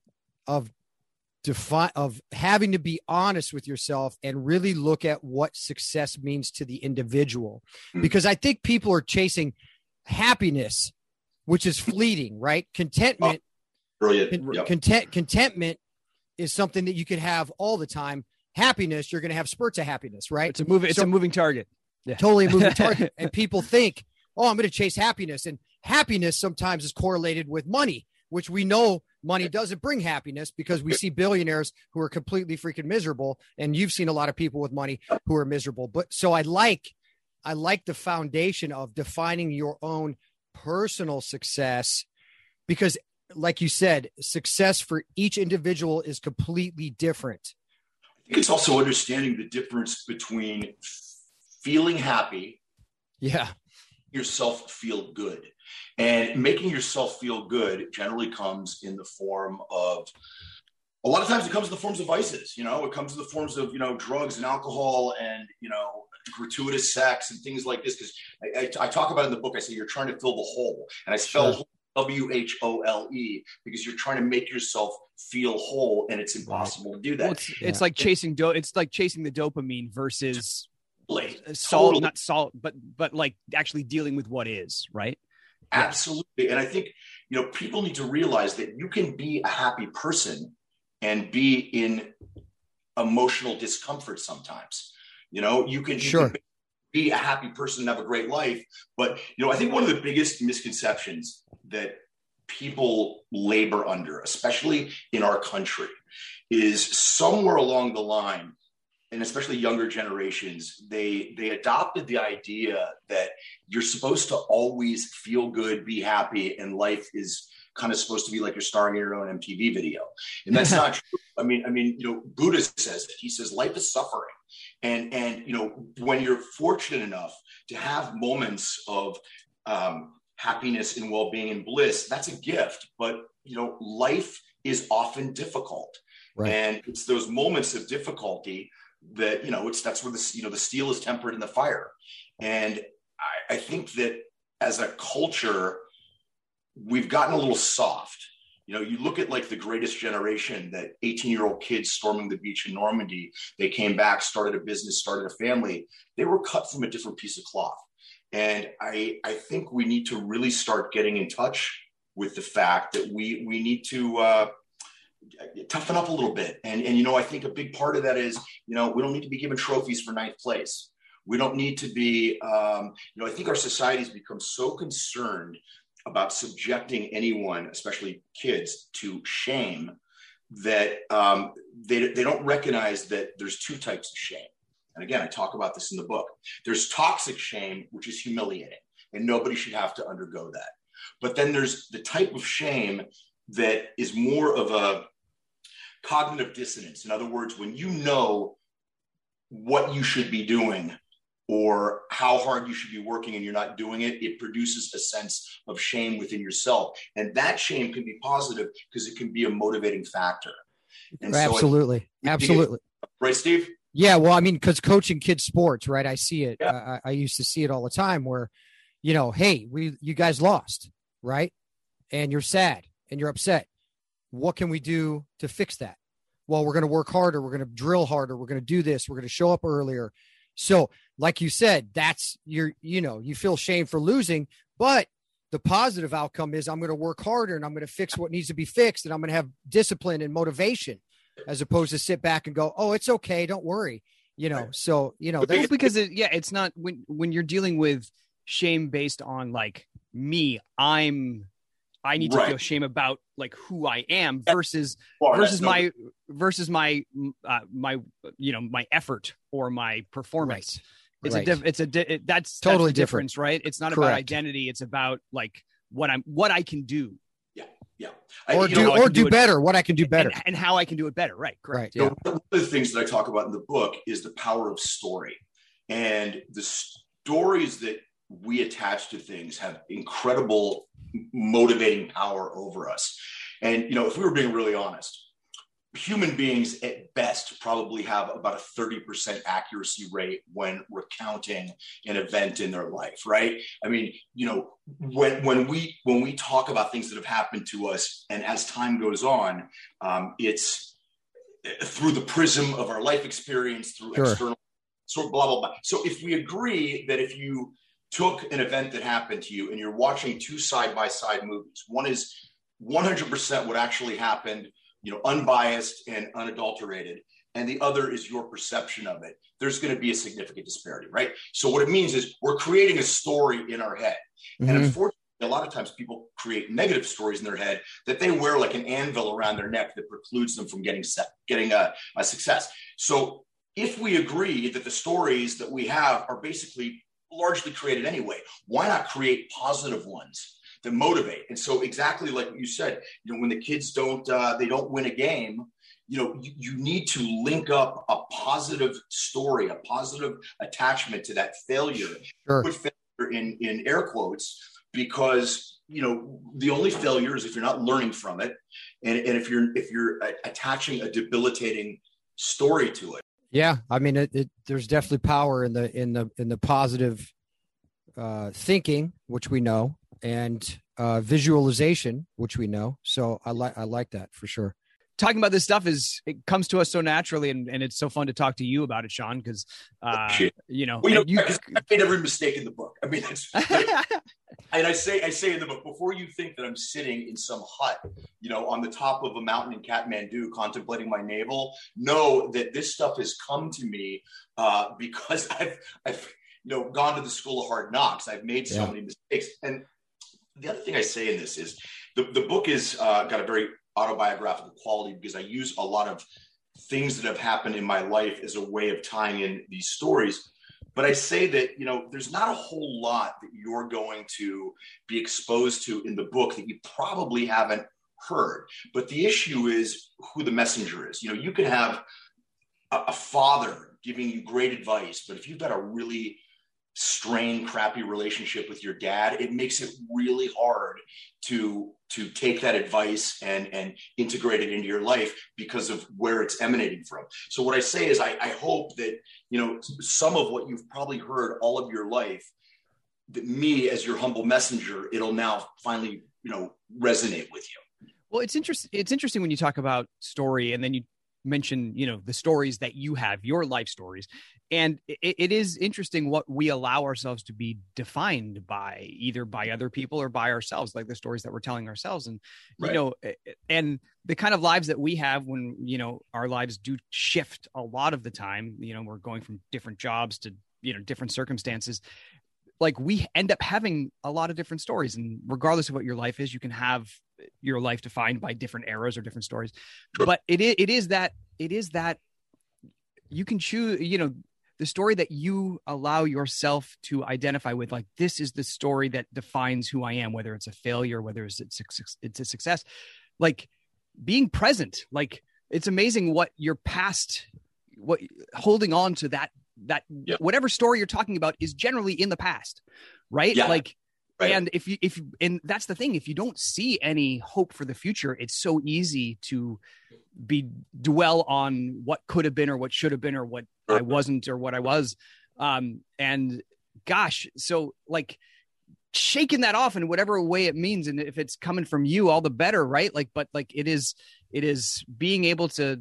of define of having to be honest with yourself and really look at what success means to the individual, mm-hmm. because I think people are chasing happiness, which is fleeting, right? Contentment, oh, brilliant. Yep. content, contentment is something that you could have all the time. Happiness, you're going to have spurts of happiness, right? It's a moving, it's so, a moving target. Yeah. Totally a moving target. And people think, oh, I'm going to chase happiness. And happiness sometimes is correlated with money, which we know money doesn't bring happiness because we see billionaires who are completely freaking miserable. And you've seen a lot of people with money who are miserable. But so I like, I like the foundation of defining your own personal success, because like you said, success for each individual is completely different. I think it's also understanding the difference between feeling happy, yeah, yourself feel good. And making yourself feel good generally comes in the form of, a lot of times it comes in the forms of vices, you know, it comes in the forms of, you know, drugs and alcohol and, you know, gratuitous sex and things like this. Because I, I, I talk about it in the book, I say you're trying to fill the hole. And I spell sure. W H O L E because you're trying to make yourself feel whole, and it's impossible to do that. Well, it's, yeah. it's like chasing do- it's like chasing the dopamine versus totally. salt, totally. not salt, but but like actually dealing with what is, right? Absolutely. And I think, you know, people need to realize that you can be a happy person and be in emotional discomfort sometimes. You know, you can, sure. you can be a happy person and have a great life. But, you know, I think one of the biggest misconceptions that people labor under, especially in our country, is somewhere along the line, and especially younger generations, they they adopted the idea that you're supposed to always feel good, be happy, and life is kind of supposed to be like you're starring in your own M T V video. And that's not true. I mean, I mean, you know, Buddha says it. He says life is suffering. And, and you know, when you're fortunate enough to have moments of um, happiness and well-being and bliss, that's a gift. But, you know, life is often difficult. Right. And it's those moments of difficulty that, you know, it's, that's where the, you know, the steel is tempered in the fire. And I, I think that as a culture, we've gotten a little soft. You know, you look at like the Greatest Generation, that eighteen year old kids storming the beach in Normandy, they came back, started a business, started a family. They were cut from a different piece of cloth. And I, I think we need to really start getting in touch with the fact that we, we need to, uh, toughen up a little bit. And, and, you know, I think a big part of that is, you know, we don't need to be given trophies for ninth place. We don't need to be, um, you know, I think our society's become so concerned about subjecting anyone, especially kids, to shame that um, they, they don't recognize that there's two types of shame. And again, I talk about this in the book. There's toxic shame, which is humiliating, and nobody should have to undergo that. But then there's the type of shame that is more of a cognitive dissonance. In other words, when you know what you should be doing or how hard you should be working and you're not doing it, it produces a sense of shame within yourself. And that shame can be positive because it can be a motivating factor. And absolutely. So I, absolutely. Right, Steve? Yeah. Well, I mean, because coaching kids sports, right? I see it. Yeah. I, I used to see it all the time where, you know, hey, we, you guys lost, right? And you're sad and you're upset. What can we do to fix that? Well, we're going to work harder. We're going to drill harder. We're going to do this. We're going to show up earlier. So like you said, that's your, you know, you feel shame for losing, but the positive outcome is I'm going to work harder and I'm going to fix what needs to be fixed. And I'm going to have discipline and motivation as opposed to sit back and go, oh, it's okay. Don't worry. You know? So, you know, well, because it, yeah, it's not when, when you're dealing with shame based on like me, I'm, I need to right. feel shame about like who I am versus well, versus my no- versus my uh, my you know my effort or my performance. Right. It's right. a diff- it's a di- it, that's totally that's the difference, different. right? It's not Correct. about identity. It's about like what I'm what I can do. Yeah, yeah. I, or do know, or do, do better. What I can do better, and, and how I can do it better. Right. Correct. Right. So yeah. One of the things that I talk about in the book is the power of story, and the stories that we attach to things have incredible motivating power over us. And, you know, if we were being really honest, human beings at best probably have about a thirty percent accuracy rate when recounting an event in their life, right? I mean, you know, when when we when we talk about things that have happened to us, and as time goes on, um, it's through the prism of our life experience, through sure. external, sort of blah, blah, blah. So if we agree that if you took an event that happened to you and you're watching two side-by-side movies, one is one hundred percent what actually happened, you know, unbiased and unadulterated, and the other is your perception of it, there's going to be a significant disparity, right? So what it means is we're creating a story in our head. Mm-hmm. And unfortunately, a lot of times people create negative stories in their head that they wear like an anvil around their neck that precludes them from getting set, getting a, a success. So if we agree that the stories that we have are basically largely created anyway, why not create positive ones that motivate? And so exactly like what you said, you know, when the kids don't, uh, they don't win a game, you know, you, you need to link up a positive story, a positive attachment to that failure, sure. put failure in, in air quotes, because, you know, the only failure is if you're not learning from it. And, and if you're, if you're attaching a debilitating story to it. Yeah, I mean, it, it, there's definitely power in the in the in the positive uh, thinking, which we know, and uh, visualization, which we know. So I like I like that for sure. Talking about this stuff is it comes to us so naturally, and, and it's so fun to talk to you about it, Sean, because uh, you know, well, you know you, I made every mistake in the book. I mean, it's like, and I say I say in the book, before you think that I'm sitting in some hut, you know, on the top of a mountain in Kathmandu contemplating my navel, know that this stuff has come to me uh, because I've I've you know gone to the school of hard knocks. I've made so yeah. many mistakes, and the other thing I say in this is the the book is uh, got a very autobiographical quality because I use a lot of things that have happened in my life as a way of tying in these stories. But I say that, you know, there's not a whole lot that you're going to be exposed to in the book that you probably haven't heard. But the issue is who the messenger is. You know, you can have a, a father giving you great advice, but if you've got a really strained, crappy relationship with your dad, it makes it really hard to to take that advice and and integrate it into your life because of where it's emanating from. So what I say is I, I hope that, you know, some of what you've probably heard all of your life, that me as your humble messenger, it'll now finally, you know, resonate with you. Well, it's interesting. It's interesting when you talk about story and then you mention, you know, the stories that you have, your life stories. And it, it is interesting what we allow ourselves to be defined by, either by other people or by ourselves, like the stories that we're telling ourselves. And, right. you know, and the kind of lives that we have when, you know, our lives do shift a lot of the time, you know, we're going from different jobs to, you know, different circumstances. Like we end up having a lot of different stories, and regardless of what your life is, you can have your life defined by different eras or different stories. Sure. But it is, it is that, it is that you can choose, you know, the story that you allow yourself to identify with, like, this is the story that defines who I am, whether it's a failure, whether it's, it's a success, like being present. Like, it's amazing what your past what holding on to that, that yeah. whatever story you're talking about is generally in the past, right? Yeah. Like, right. and if you, if, and that's the thing, if you don't see any hope for the future, it's so easy to be dwell on what could have been or what should have been or what sure. I wasn't or what I was. Um, and gosh, so like shaking that off in whatever way it means. And if it's coming from you, all the better, right? Like, but like it is, it is being able to,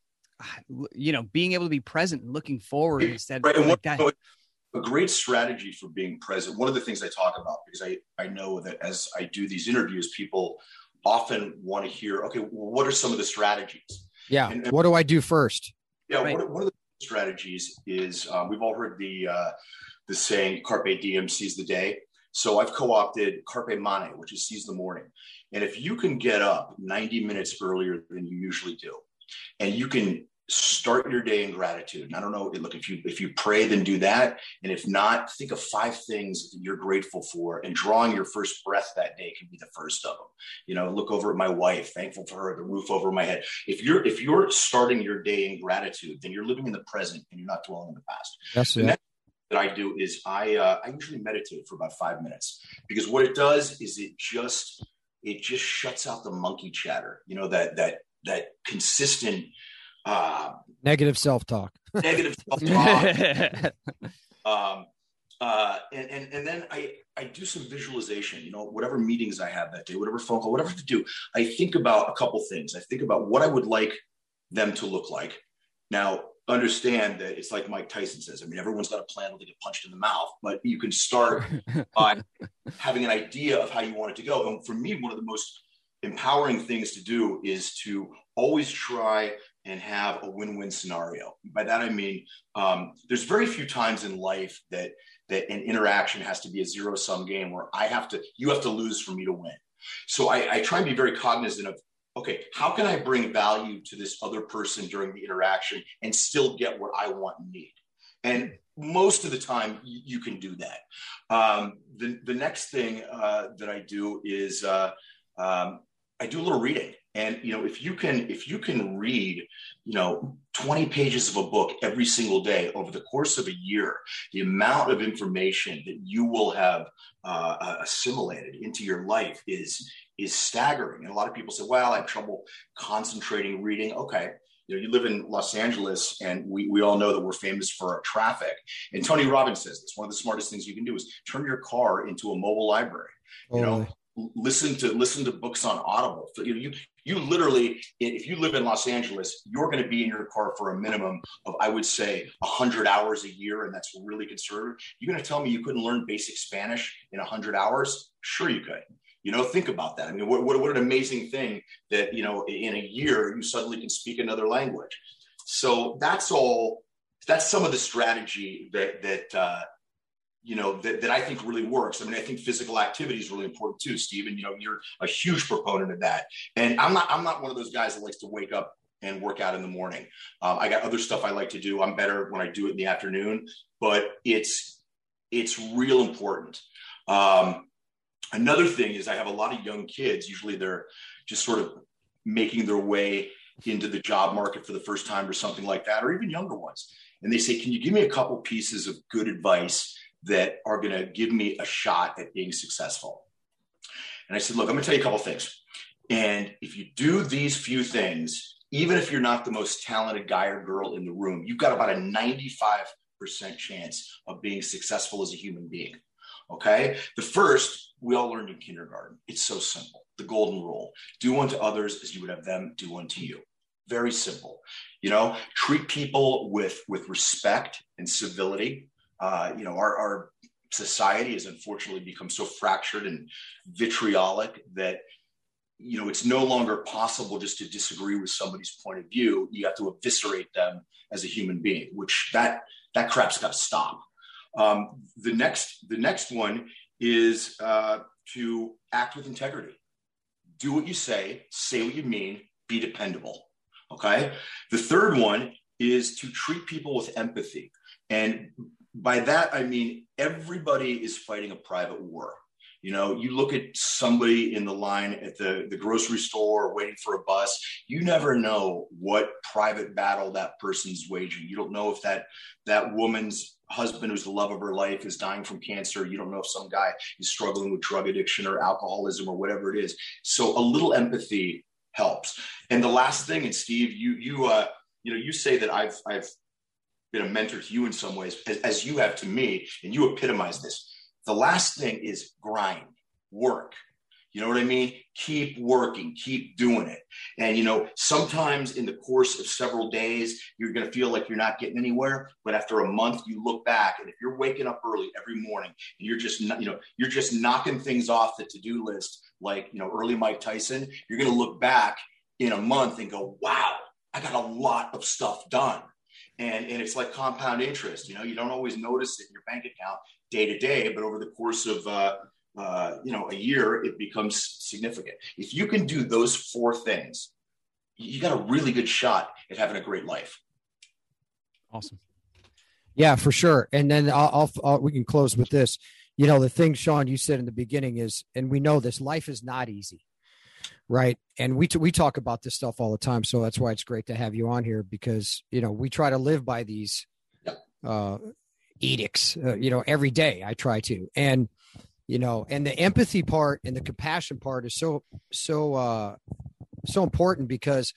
you know, being able to be present and looking forward instead right. of like that. A great strategy for being present. One of the things I talk about, because I, I know that as I do these interviews, people often want to hear, okay, well, what are some of the strategies? Yeah. And, and, what do I do first? Yeah. Right. One, one of the strategies is um, we've all heard the, uh, the saying carpe diem, seize the day. So I've co-opted carpe mane, which is seize the morning. And if you can get up ninety minutes earlier than you usually do, and you can start your day in gratitude. And I don't know, look, if you, if you pray, then do that. And if not, think of five things that you're grateful for, and drawing your first breath that day can be the first of them. You know, look over at my wife, thankful for her, the roof over my head. If you're, if you're starting your day in gratitude, then you're living in the present and you're not dwelling in the past. That's the it. next that I do is I, uh, I usually meditate for about five minutes, because what it does is it just, it just shuts out the monkey chatter, you know, that, that, that consistent, uh, negative self-talk, negative self-talk. um, uh, and, and, and then I, I do some visualization, you know, whatever meetings I have that day, whatever phone call, whatever to do. I think about a couple things. I think about what I would like them to look like. Now, understand that it's like Mike Tyson says, I mean, everyone's got a plan when they get punched in the mouth, but you can start by having an idea of how you want it to go. And for me, one of the most empowering things to do is to always try and have a win-win scenario. By that, I mean, um, there's very few times in life that, that an interaction has to be a zero-sum game where I have to, you have to lose for me to win. So I, I try and be very cognizant of, okay, how can I bring value to this other person during the interaction and still get what I want and need? And most of the time, you, you can do that. Um, the, the next thing uh, that I do is uh, um, I do a little reading. And, you know, if you can, if you can read, you know, twenty pages of a book every single day over the course of a year, the amount of information that you will have uh, assimilated into your life is, is staggering. And a lot of people say, well, I have trouble concentrating reading. Okay. You know, you live in Los Angeles, and we, we all know that we're famous for our traffic. And Tony Robbins says this, one of the smartest things you can do is turn your car into a mobile library. You Totally. know, listen to listen to books on Audible. So, you know, you you literally, if you live in Los Angeles, you're going to be in your car for a minimum of, I would say, one hundred hours a year, and that's really conservative. You're going to tell me you couldn't learn basic Spanish in one hundred hours? Sure you could. You know, think about that. I mean, what, what, what an amazing thing that, you know, in a year, you suddenly can speak another language. So that's all, that's some of the strategy that, that, uh, you know, that, that I think really works. I mean, I think physical activity is really important too, Stephen. You know, you're a huge proponent of that. And I'm not, I'm not one of those guys that likes to wake up and work out in the morning. Um, I got other stuff I like to do. I'm better when I do it in the afternoon, but it's, it's real important. Um, Another thing is I have a lot of young kids. Usually they're just sort of making their way into the job market for the first time or something like that, or even younger ones. And they say, can you give me a couple pieces of good advice that are going to give me a shot at being successful? And I said, look, I'm going to tell you a couple things. And if you do these few things, even if you're not the most talented guy or girl in the room, you've got about a ninety-five percent chance of being successful as a human being. Okay. The first, we all learned in kindergarten. It's so simple. The golden rule: do unto others as you would have them do unto you. Very simple. You know, treat people with, with respect and civility. Uh, you know, our, our society has unfortunately become so fractured and vitriolic that, you know, it's no longer possible just to disagree with somebody's point of view. You have to eviscerate them as a human being, which that, that crap's got to stop. Um, the next, the next one is uh, to act with integrity. Do what you say, say what you mean, be dependable. Okay. The third one is to treat people with empathy. And by that, I mean, everybody is fighting a private war. You know, you look at somebody in the line at the, the grocery store or waiting for a bus, you never know what private battle that person's waging. You don't know if that that woman's husband, who's the love of her life, is dying from cancer. You don't know if some guy is struggling with drug addiction or alcoholism or whatever it is. So a little empathy helps. And the last thing, and Steve, you you uh, you know, you say that I've I've been a mentor to you in some ways, as, as you have to me, and you epitomize this. The last thing is grind, work. You know what I mean? Keep working, keep doing it. And, you know, sometimes in the course of several days, you're going to feel like you're not getting anywhere. But after a month, you look back, and if you're waking up early every morning and you're just, you know, you're just knocking things off the to-do list, like, you know, early Mike Tyson, you're going to look back in a month and go, wow, I got a lot of stuff done. And, and it's like compound interest. You know, you don't always notice it in your bank account day to day, but over the course of, uh, uh, you know, a year, it becomes significant. If you can do those four things, you got a really good shot at having a great life. Awesome. Yeah, for sure. And then I'll, I'll, I'll we can close with this. You know, the thing, Sean, you said in the beginning is, and we know this, life is not easy. Right. And we, t- we talk about this stuff all the time. So that's why it's great to have you on here, because, you know, we try to live by these uh, edicts, uh, you know, every day. I try to. And, you know, and the empathy part and the compassion part is so, so, uh, so important, because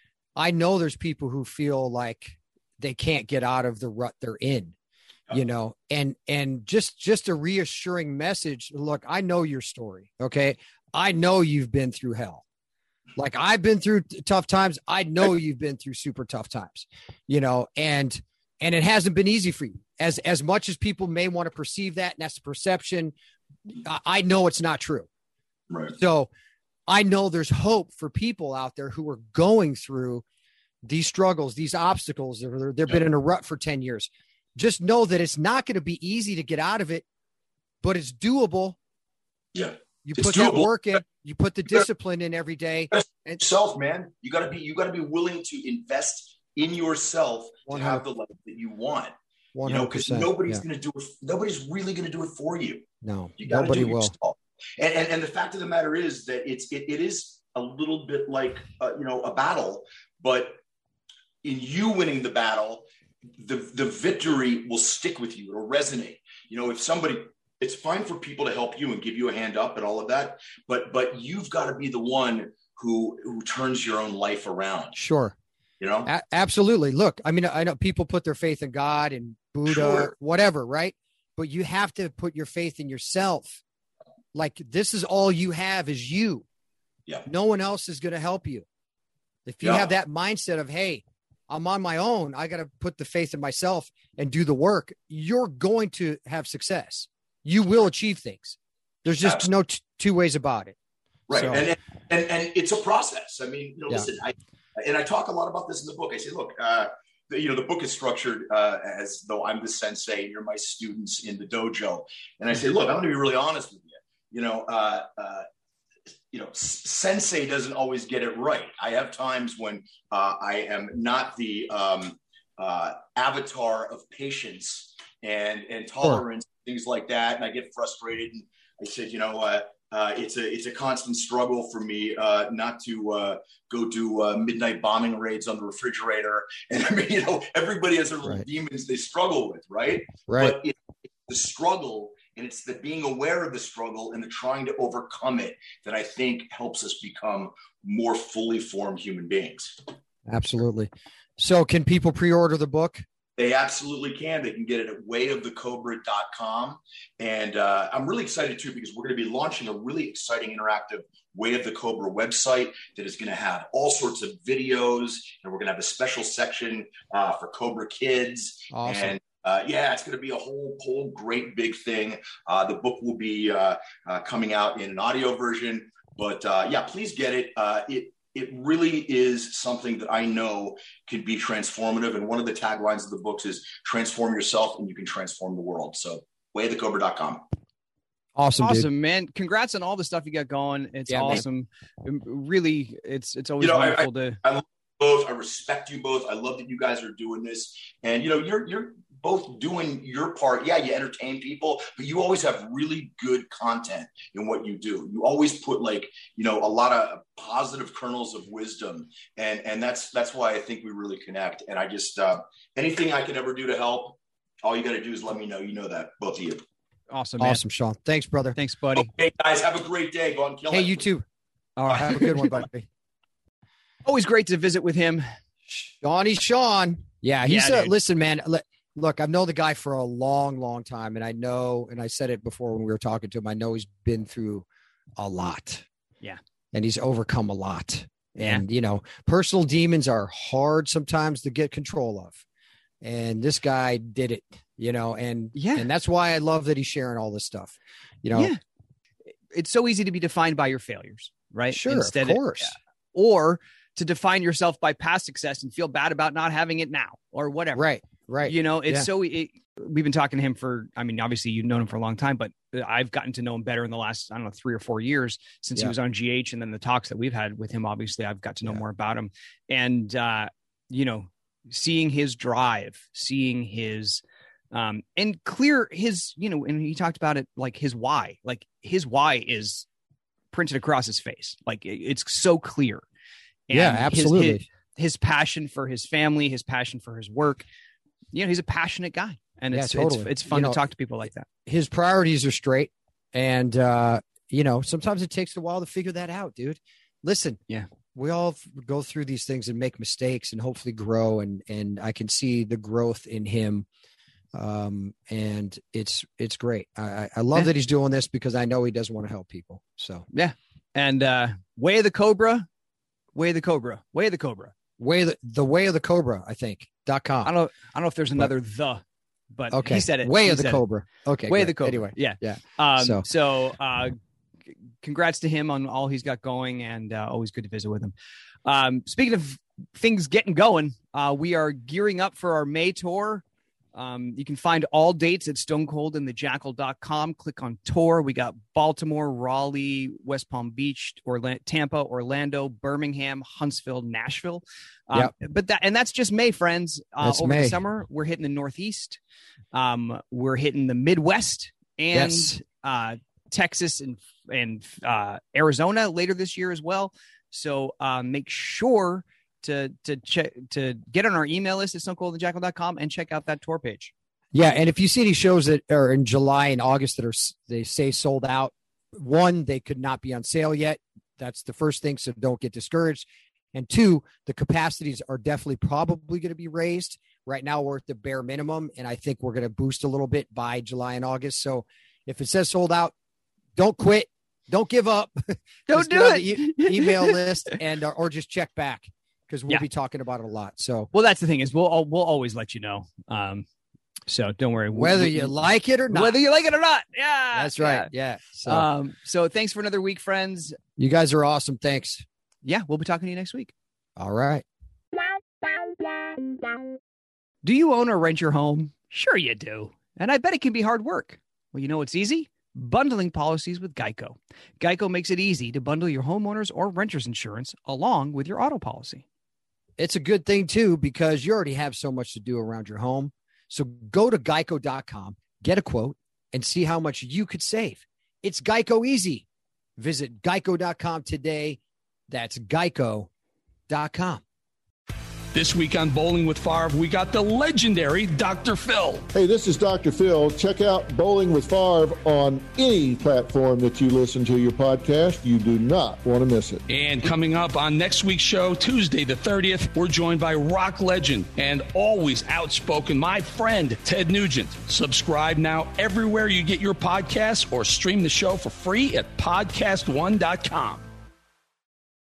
I know there's people who feel like they can't get out of the rut they're in, you know, and, and just, just a reassuring message. Look, I know your story. Okay. I know you've been through hell. Like I've been through t- tough times. I know you've been through super tough times, you know, and, and it hasn't been easy for you, as, as much as people may want to perceive that. And that's the perception. I, I know it's not true. Right. So I know there's hope for people out there who are going through these struggles, these obstacles. They're, they've been in a rut for ten years. Just know that it's not going to be easy to get out of it, but it's doable. Yeah. You It's put that doable. work in, you put the discipline in every day. And Yourself, man, you gotta be, you gotta be willing to invest in yourself to have the life that you want. You know, because nobody's yeah. gonna do it. Nobody's really gonna do it for you. No, You gotta nobody do it will. yourself. And, and and the fact of the matter is that it's it, it is a little bit like uh, you know, a battle, but in you winning the battle, the the victory will stick with you. It'll resonate. You know, if somebody, it's fine for people to help you and give you a hand up and all of that, but but you've got to be the one who who turns your own life around. Sure. You know, A- absolutely. Look, I mean, I know people put their faith in God and Buddha, Sure. whatever, right? But you have to put your faith in yourself. Like, this is all you have is you. Yeah. No one else is going to help you. If you Yeah. have that mindset of, hey, I'm on my own, I got to put the faith in myself and do the work, you're going to have success. You will achieve things. There's just Absolutely. no t- two ways about it. Right. So- And, and and it's a process. I mean, you know, Yeah. listen, I and I talk a lot about this in the book. I say, look, uh, the, you know, the book is structured uh, as though I'm the sensei and you're my students in the dojo. And I say, look, I'm going to be really honest with you. You know, uh, uh, you know, s- sensei doesn't always get it right. I have times when uh, I am not the um, uh, avatar of patience and and tolerance, things like that, and I get frustrated. And I said, you know, uh, uh, it's a it's a constant struggle for me uh, not to uh, go do uh, midnight bombing raids on the refrigerator. And I mean, you know, everybody has their little Right. demons they struggle with, right? Right. But it, it's the struggle, and it's the being aware of the struggle and the trying to overcome it that I think helps us become more fully formed human beings. Absolutely. So can people pre-order the book? They absolutely can. They can get it at way of the cobra dot com. And uh, I'm really excited too, because we're going to be launching a really exciting interactive Way of the Cobra website that is going to have all sorts of videos. And we're going to have a special section uh, for Cobra kids. Awesome. And uh, yeah, it's going to be a whole, whole great big thing. Uh, the book will be uh, uh, coming out in an audio version. But uh, yeah, please get it. Uh, it It really is something that I know can be transformative. And one of the taglines of the books is transform yourself and you can transform the world. So way of the cobra dot com. Awesome, dude. Awesome, man. Congrats on all the stuff you got going. It's Yeah, man. awesome. Um, Really, it's it's always You know, I- wonderful to. I love you both. I respect you both. I love that you guys are doing this. And, you know, you're, you're both doing your part. Yeah, you entertain people, but you always have really good content in what you do. You always put like, you know, a lot of positive kernels of wisdom. And, and that's, that's why I think we really connect. And I just, uh, anything I can ever do to help, all you got to do is let me know. You know that, both of you. Awesome, man. Awesome, Sean. Thanks, brother. Thanks, buddy. Okay, guys, have a great day. Go on, kill Hey, it. you too. All right, have a good one, buddy. Always great to visit with him. Shawnee Sean. Yeah, he's Yeah, uh, dude. listen, man. l- Look, I've known the guy for a long, long time, and I know, and I said it before when we were talking to him. I know he's been through a lot. Yeah. And he's overcome a lot. Yeah. And you know, personal demons are hard sometimes to get control of. And this guy did it, you know, and Yeah. and that's why I love that he's sharing all this stuff. You know, Yeah. It's so easy to be defined by your failures, right? sure, Instead of course. or to define yourself by past success and feel bad about not having it now or whatever. Right, right. You know, it's Yeah. so it, we've been talking to him for, I mean, obviously you've known him for a long time, but I've gotten to know him better in the last, I don't know, three or four years since Yeah. he was on G H. And then the talks that we've had with him, obviously I've got to know Yeah. more about him. And, uh, you know, seeing his drive, seeing his, um, and clear his, you know, and he talked about it, like his why, like his why is printed across his face. Like it, it's so clear. And Yeah, his- absolutely. His, his passion for his family, his passion for his work. You know, he's a passionate guy, and Yeah, it's totally. it's, it's fun You know, to talk to people like that. His priorities are straight, and uh you know, sometimes it takes a while to figure that out, dude. Listen, Yeah. we all f- go through these things and make mistakes and hopefully grow, and and I can see the growth in him, um and it's it's great. I I- I love Yeah. that he's doing this because I know he does want to help people. So And uh, Way of the Cobra, Way of the Cobra, Way of the Cobra. way of the, the way of the Cobra, I think dot com. I don't know. I don't know if there's another the, but Okay, he said it. way He of the said it. Cobra. Okay, Way great. of the Cobra. Anyway, yeah, yeah. Um, So- so, uh, c- congrats to him on all he's got going, and uh, always good to visit with him. Um, speaking of things getting going, uh, we are gearing up for our May tour. Um, you can find all dates at stone cold in the jackal dot com. Click on tour. We got Baltimore, Raleigh, West Palm Beach, Orlando, Tampa, Orlando, Birmingham, Huntsville, Nashville. Um, But that, and that's just May, friends. Uh, That's over May. the summer, we're hitting the Northeast. Um, we're hitting the Midwest and Yes. uh, Texas and and uh, Arizona later this year as well. So uh, make sure to to check to get on our email list at stone cold in the jackal dot com and check out that tour page. Yeah, and if you see any shows that are in July and August that are they say sold out, one, they could not be on sale yet. That's the first thing, so don't get discouraged. And two, the capacities are definitely probably going to be raised. Right now, we're at the bare minimum, and I think we're going to boost a little bit by July and August. So if it says sold out, don't quit, don't give up. Don't Just do get on it. the e- email list and uh, or just check back because we'll Yeah. be talking about it a lot. So Well, that's the thing is we'll al- we'll always let you know. Um, so don't worry. whether We- you like it or not, whether you like it or not, yeah, that's right. Yeah. So Yeah. Um, so thanks for another week, friends. you guys are awesome. Thanks. Yeah, we'll be talking to you next week. All right. Do you own or rent your home? Sure you do. And I bet it can be hard work. Well, you know what's easy? Bundling policies with Geico. Geico makes it easy to bundle your homeowners or renters insurance along with your auto policy. It's a good thing too, because you already have so much to do around your home. So go to geico dot com, get a quote, and see how much you could save. It's Geico easy. Visit geico dot com today. That's geico dot com. This week on Bowling with Favre, we got the legendary Doctor Phil. Hey, this is Doctor Phil. Check out Bowling with Favre on any platform that you listen to your podcast. You do not want to miss it. And coming up on next week's show, Tuesday the thirtieth, we're joined by rock legend and always outspoken, my friend, Ted Nugent. Subscribe now everywhere you get your podcasts or stream the show for free at podcast one dot com.